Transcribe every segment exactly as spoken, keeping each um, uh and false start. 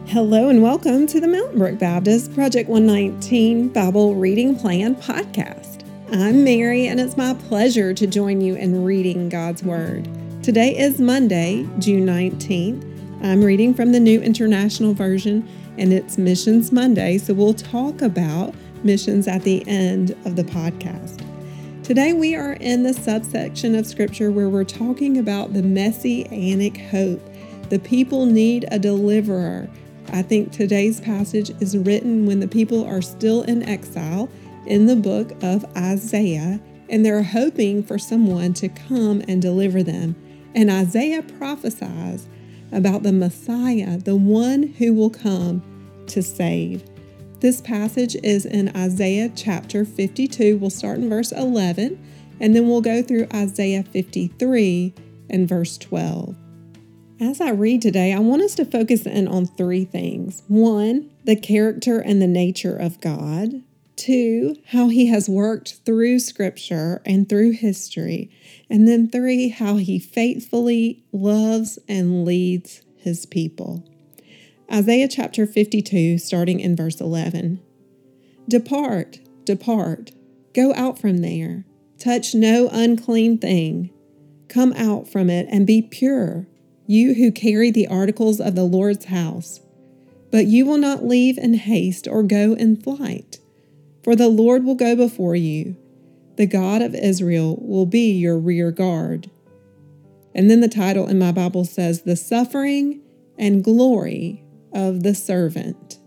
Hello and welcome to the Mountain Brook Baptist Project one nineteen Bible Reading Plan podcast. I'm Mary and it's my pleasure to join you in reading God's Word. Today is Monday, June nineteenth. I'm reading from the New International Version and it's Missions Monday, so we'll talk about missions at the end of the podcast. Today we are in the subsection of Scripture where we're talking about the Messianic hope. The people need a deliverer. I think today's passage is written when the people are still in exile in the book of Isaiah, and they're hoping for someone to come and deliver them. And Isaiah prophesies about the Messiah, the one who will come to save. This passage is in Isaiah chapter fifty-two. We'll start in verse eleven, and then we'll go through Isaiah fifty-three and verse twelve. As I read today, I want us to focus in on three things. One, the character and the nature of God. Two, how He has worked through Scripture and through history. And then three, how He faithfully loves and leads His people. Isaiah chapter fifty-two, starting in verse eleven. Depart, depart, go out from there. Touch no unclean thing. Come out from it and be pure, you who carry the articles of the Lord's house. But you will not leave in haste or go in flight, for the Lord will go before you. The God of Israel will be your rear guard. And then the title in my Bible says, The Suffering and Glory of the Servant.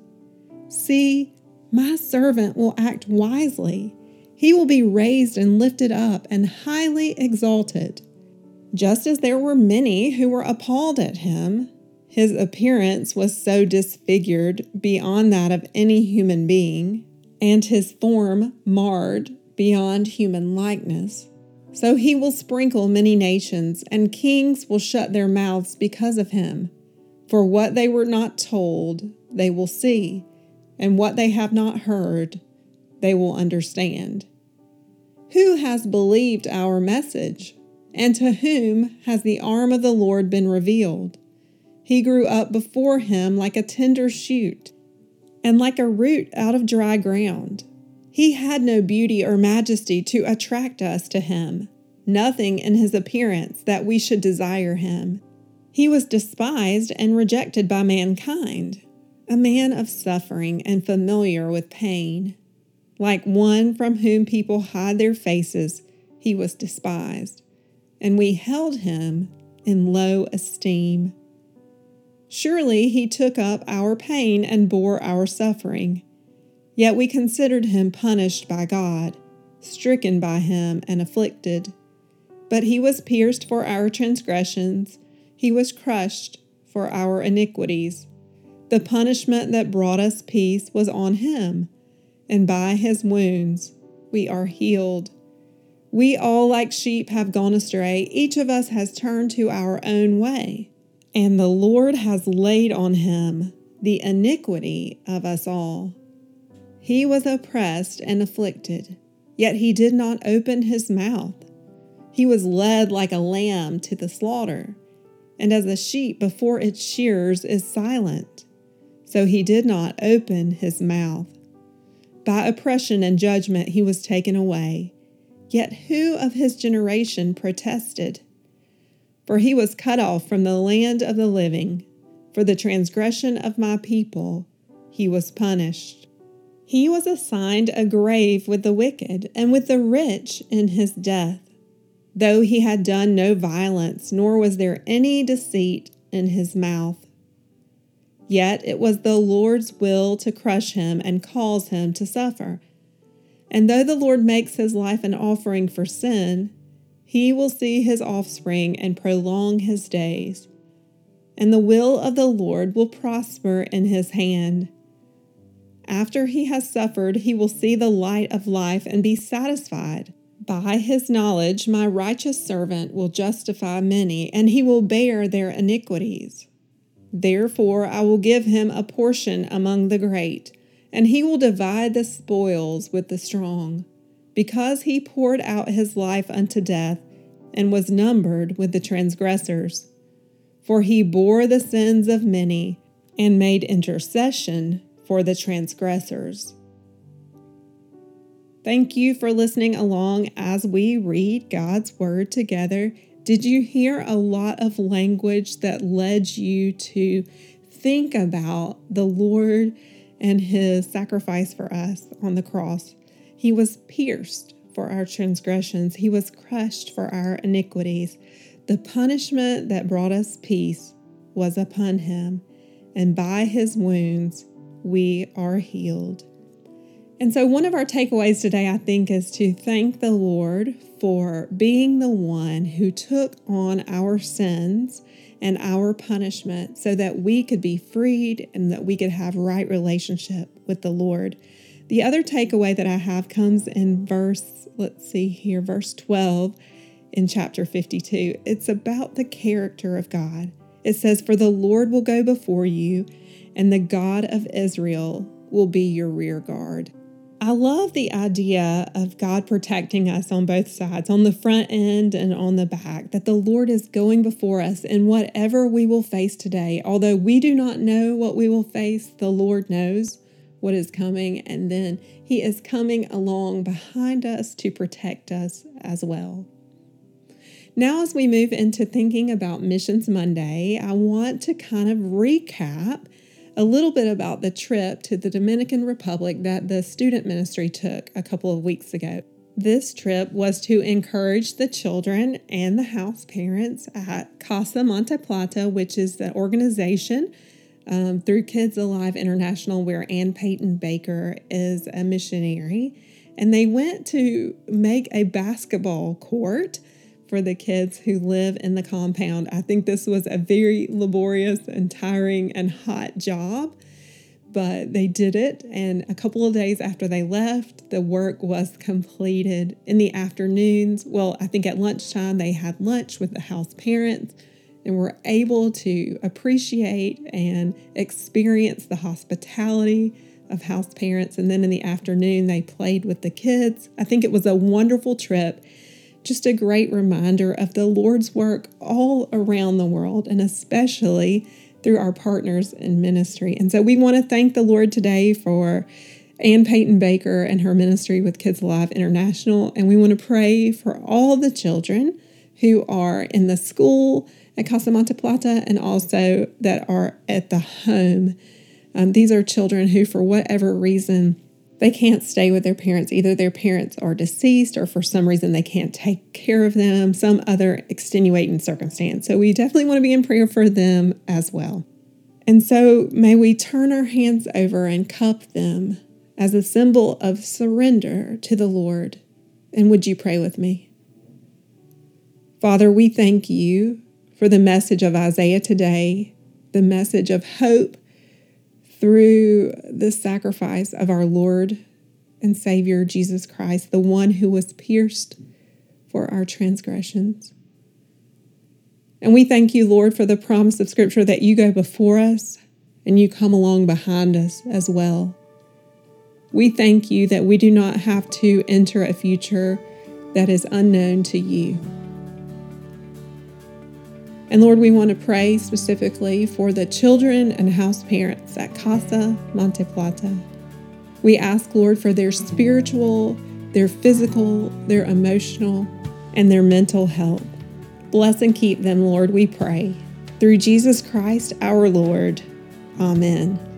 See, my servant will act wisely. He will be raised and lifted up and highly exalted. Just as there were many who were appalled at him, his appearance was so disfigured beyond that of any human being, and his form marred beyond human likeness. So he will sprinkle many nations, and kings will shut their mouths because of him. For what they were not told, they will see, and what they have not heard, they will understand. Who has believed our message? And to whom has the arm of the Lord been revealed? He grew up before him like a tender shoot, and like a root out of dry ground. He had no beauty or majesty to attract us to him, nothing in his appearance that we should desire him. He was despised and rejected by mankind, a man of suffering and familiar with pain. Like one from whom people hide their faces, he was despised, and we held him in low esteem. Surely he took up our pain and bore our suffering. Yet we considered him punished by God, stricken by him and afflicted. But he was pierced for our transgressions, he was crushed for our iniquities. The punishment that brought us peace was on him, and by his wounds we are healed. We all like sheep have gone astray. Each of us has turned to our own way, and the Lord has laid on him the iniquity of us all. He was oppressed and afflicted, yet he did not open his mouth. He was led like a lamb to the slaughter, and as a sheep before its shearers is silent, so he did not open his mouth. By oppression and judgment he was taken away. Yet who of his generation protested? For he was cut off from the land of the living. For the transgression of my people he was punished. He was assigned a grave with the wicked, and with the rich in his death. Though he had done no violence, nor was there any deceit in his mouth. Yet it was the Lord's will to crush him and cause him to suffer. And though the Lord makes his life an offering for sin, he will see his offspring and prolong his days. And the will of the Lord will prosper in his hand. After he has suffered, he will see the light of life and be satisfied. By his knowledge, my righteous servant will justify many, and he will bear their iniquities. Therefore, I will give him a portion among the great, and he will divide the spoils with the strong, because he poured out his life unto death and was numbered with the transgressors. For he bore the sins of many and made intercession for the transgressors. Thank you for listening along as we read God's Word together. Did you hear a lot of language that led you to think about the Lord and His sacrifice for us on the cross? He was pierced for our transgressions. He was crushed for our iniquities. The punishment that brought us peace was upon Him, and by His wounds we are healed. And so one of our takeaways today, I think, is to thank the Lord for being the one who took on our sins and our punishment so that we could be freed and that we could have right relationship with the Lord. The other takeaway that I have comes in verse, let's see here, verse twelve in chapter fifty-two. It's about the character of God. It says, "For the Lord will go before you, and the God of Israel will be your rear guard." I love the idea of God protecting us on both sides, on the front end and on the back, that the Lord is going before us in whatever we will face today. Although we do not know what we will face, the Lord knows what is coming, and then He is coming along behind us to protect us as well. Now, as we move into thinking about Missions Monday, I want to kind of recap a little bit about the trip to the Dominican Republic that the student ministry took a couple of weeks ago. This trip was to encourage the children and the house parents at Casa Monte Plata, which is the organization um, through Kids Alive International, where Ann Payton Baker is a missionary. And they went to make a basketball court for the kids who live in the compound. I think this was a very laborious and tiring and hot job, but they did it. And a couple of days after they left, the work was completed. In the afternoons, well, I think at lunchtime, they had lunch with the house parents and were able to appreciate and experience the hospitality of house parents. And then in the afternoon, they played with the kids. I think it was a wonderful trip. Just a great reminder of the Lord's work all around the world, and especially through our partners in ministry. And so we want to thank the Lord today for Ann Payton Baker and her ministry with Kids Alive International. And we want to pray for all the children who are in the school at Casa Monte Plata and also that are at the home. Um, these are children who, for whatever reason, they can't stay with their parents. Either their parents are deceased or for some reason they can't take care of them, some other extenuating circumstance. So we definitely want to be in prayer for them as well. And so may we turn our hands over and cup them as a symbol of surrender to the Lord. And would you pray with me? Father, we thank you for the message of Isaiah today, the message of hope through the sacrifice of our Lord and Savior, Jesus Christ, the one who was pierced for our transgressions. And we thank you, Lord, for the promise of Scripture that you go before us and you come along behind us as well. We thank you that we do not have to enter a future that is unknown to you. And Lord, we want to pray specifically for the children and house parents at Casa Monte Plata. We ask, Lord, for their spiritual, their physical, their emotional, and their mental health. Bless and keep them, Lord, we pray. Through Jesus Christ, our Lord. Amen.